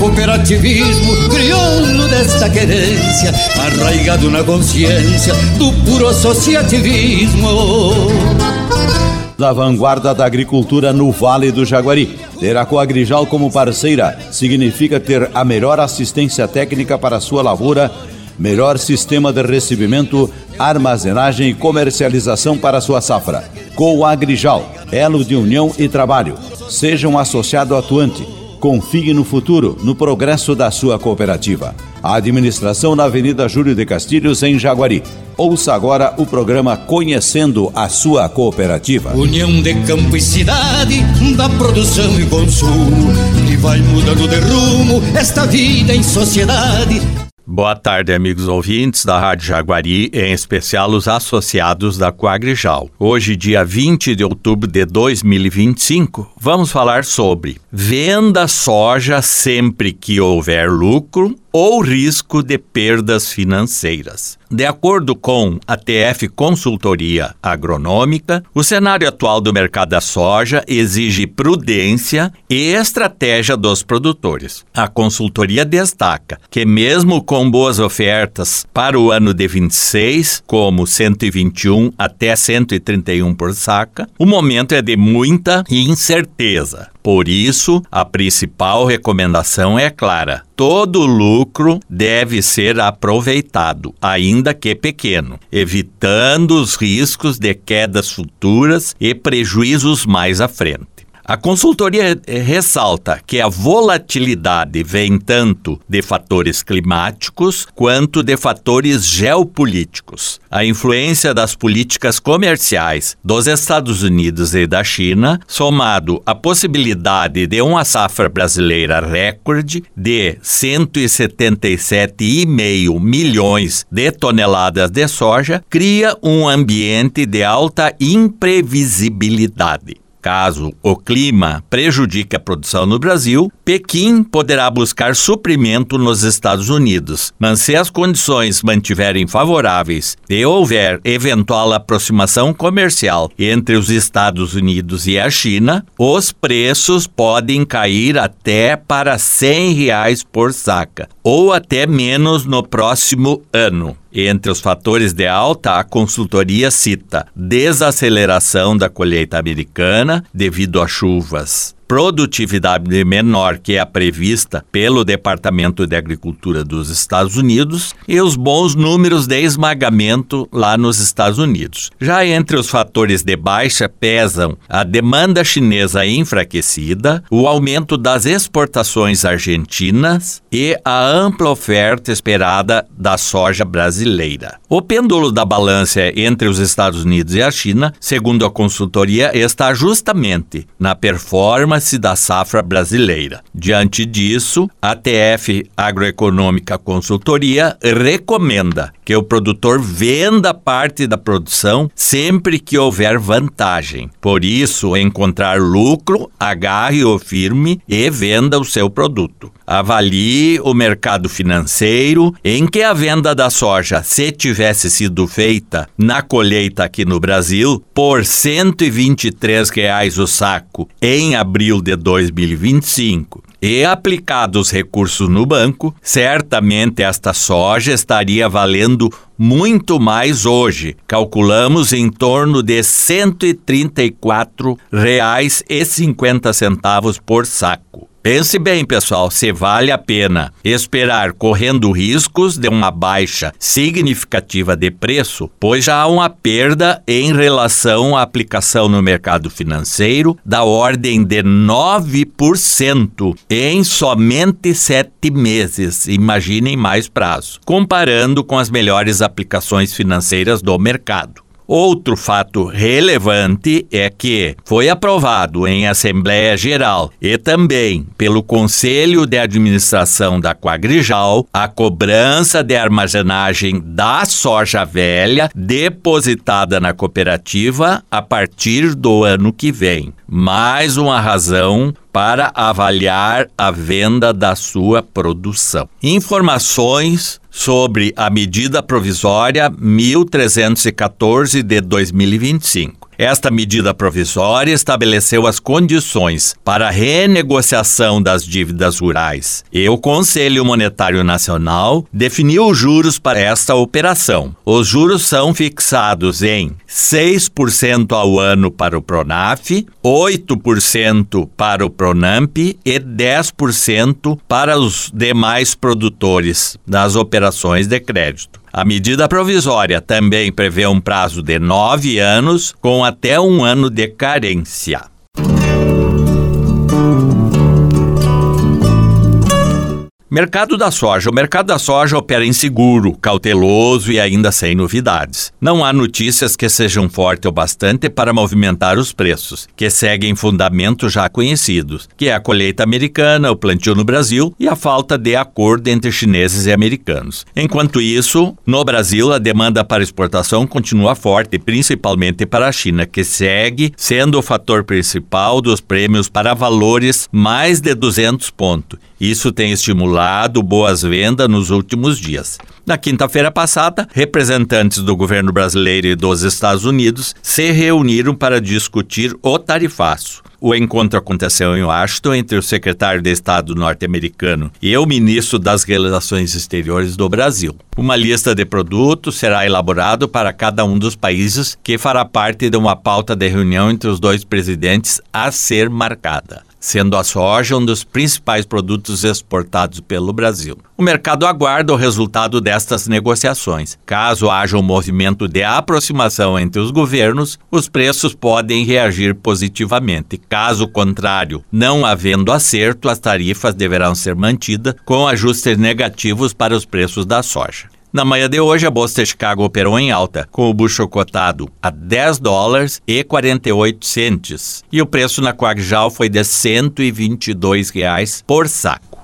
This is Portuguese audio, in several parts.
cooperativismo crioulo desta querência, arraigado na consciência do puro associativismo. Da vanguarda da agricultura no Vale do Jaguari. Ter a Coagrijal como parceira significa ter a melhor assistência técnica para a sua lavoura, melhor sistema de recebimento, armazenagem e comercialização para a sua safra. Coagrijal, elo de união e trabalho. Seja um associado atuante. Confie no futuro, no progresso da sua cooperativa. A administração na Avenida Júlio de Castilhos, em Jaguari. Ouça agora o programa Conhecendo a Sua Cooperativa. União de campo e cidade, da produção e consumo, que vai mudando de rumo esta vida em sociedade. Boa tarde, amigos ouvintes da Rádio Jaguari, em especial os associados da Coagrijal. Hoje, dia 20 de outubro de 2025, vamos falar sobre venda soja sempre que houver lucro ou risco de perdas financeiras. De acordo com a TF Consultoria Agronômica, o cenário atual do mercado da soja exige prudência e estratégia dos produtores. A consultoria destaca que mesmo com boas ofertas para o ano de 26, como 121 até 131 por saca, o momento é de muita incerteza. Por isso, a principal recomendação é clara: todo lucro deve ser aproveitado, ainda que pequeno, evitando os riscos de quedas futuras e prejuízos mais à frente. A consultoria ressalta que a volatilidade vem tanto de fatores climáticos quanto de fatores geopolíticos. A influência das políticas comerciais dos Estados Unidos e da China, somado à possibilidade de uma safra brasileira recorde de 177,5 milhões de toneladas de soja, cria um ambiente de alta imprevisibilidade. Caso o clima prejudique a produção no Brasil, Pequim poderá buscar suprimento nos Estados Unidos, mas se as condições mantiverem favoráveis e houver eventual aproximação comercial entre os Estados Unidos e a China, os preços podem cair até para R$100 por saca, ou até menos no próximo ano. Entre os fatores de alta, a consultoria cita desaceleração da colheita americana devido a chuvas, produtividade menor que a prevista pelo Departamento de Agricultura dos Estados Unidos e os bons números de esmagamento lá nos Estados Unidos. Já entre os fatores de baixa pesam a demanda chinesa enfraquecida, o aumento das exportações argentinas e a ampla oferta esperada da soja brasileira. O pêndulo da balança entre os Estados Unidos e a China, segundo a consultoria, está justamente na performance da safra brasileira. Diante disso, a TF Agroeconômica Consultoria recomenda que o produtor venda parte da produção sempre que houver vantagem. Por isso, encontrar lucro, agarre-o firme e venda o seu produto. Avalie o mercado financeiro em que a venda da soja, se tivesse sido feita na colheita aqui no Brasil, por R$123 o saco em abril de 2025 e aplicados recursos no banco, certamente esta soja estaria valendo muito mais hoje. Calculamos em torno de R$134,50 por saco. Pense bem, pessoal, se vale a pena esperar correndo riscos de uma baixa significativa de preço, pois já há uma perda em relação à aplicação no mercado financeiro da ordem de 9% em somente 7 meses. Imaginem mais prazo, comparando com as melhores aplicações financeiras do mercado. Outro fato relevante é que foi aprovado em Assembleia Geral e também pelo Conselho de Administração da Coagrijal a cobrança de armazenagem da soja velha depositada na cooperativa a partir do ano que vem. Mais uma razão para avaliar a venda da sua produção. Informações sobre a medida provisória 1314 de 2025. Esta medida provisória estabeleceu as condições para a renegociação das dívidas rurais e o Conselho Monetário Nacional definiu os juros para esta operação. Os juros são fixados em 6% ao ano para o Pronaf, 8% para o Pronamp e 10% para os demais produtores das operações de crédito. A medida provisória também prevê um prazo de 9 anos, com até 1 ano de carência. Mercado da soja. O mercado da soja opera inseguro, cauteloso e ainda sem novidades. Não há notícias que sejam fortes o bastante para movimentar os preços, que seguem fundamentos já conhecidos, que é a colheita americana, o plantio no Brasil e a falta de acordo entre chineses e americanos. Enquanto isso, no Brasil, a demanda para exportação continua forte, principalmente para a China, que segue sendo o fator principal dos prêmios para valores mais de 200 pontos. Isso tem estimulado boas vendas nos últimos dias. Na quinta-feira passada, representantes do governo brasileiro e dos Estados Unidos se reuniram para discutir o tarifaço. O encontro aconteceu em Washington entre o secretário de Estado norte-americano e o ministro das Relações Exteriores do Brasil. Uma lista de produtos será elaborada para cada um dos países, que fará parte de uma pauta de reunião entre os dois presidentes a ser marcada, sendo a soja um dos principais produtos exportados pelo Brasil. O mercado aguarda o resultado destas negociações. Caso haja um movimento de aproximação entre os governos, os preços podem reagir positivamente. Caso contrário, não havendo acerto, as tarifas deverão ser mantidas com ajustes negativos para os preços da soja. Na manhã de hoje, a Bolsa de Chicago operou em alta, com o bushel cotado a $10,48 e o preço na Coagrisal foi de R$ 122 por saco.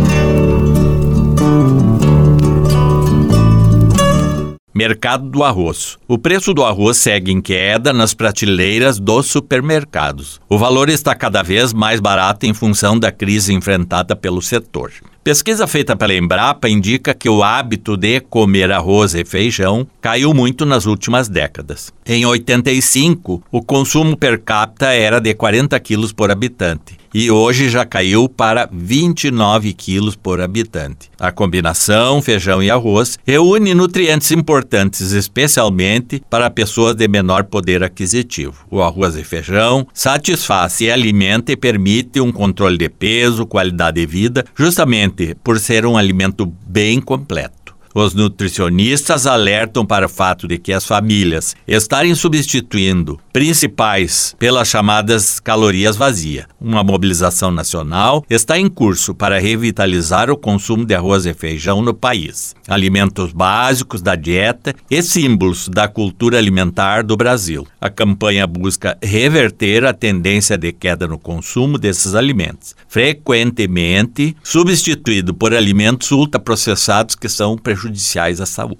Mercado do arroz. O preço do arroz segue em queda nas prateleiras dos supermercados. O valor está cada vez mais barato em função da crise enfrentada pelo setor. Pesquisa feita pela Embrapa indica que o hábito de comer arroz e feijão caiu muito nas últimas décadas. Em 85, o consumo per capita era de 40 quilos por habitante e hoje já caiu para 29 quilos por habitante. A combinação feijão e arroz reúne nutrientes importantes, especialmente para pessoas de menor poder aquisitivo. O arroz e feijão satisfaz e alimenta e permite um controle de peso, qualidade de vida, justamente por ser um alimento bem completo. Os nutricionistas alertam para o fato de que as famílias estarem substituindo principais pelas chamadas calorias vazias. Uma mobilização nacional está em curso para revitalizar o consumo de arroz e feijão no país, alimentos básicos da dieta e símbolos da cultura alimentar do Brasil. A campanha busca reverter a tendência de queda no consumo desses alimentos, frequentemente substituído por alimentos ultraprocessados que são prejudiciais à saúde.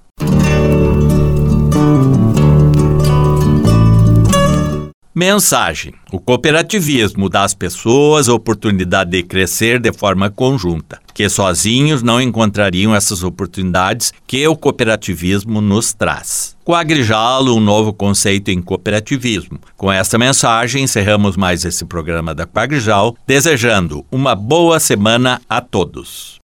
Mensagem: o cooperativismo dá às pessoas a oportunidade de crescer de forma conjunta, que sozinhos não encontrariam essas oportunidades que o cooperativismo nos traz. Coagrisal, um novo conceito em cooperativismo. Com esta mensagem, encerramos mais esse programa da Coagrisal, desejando uma boa semana a todos.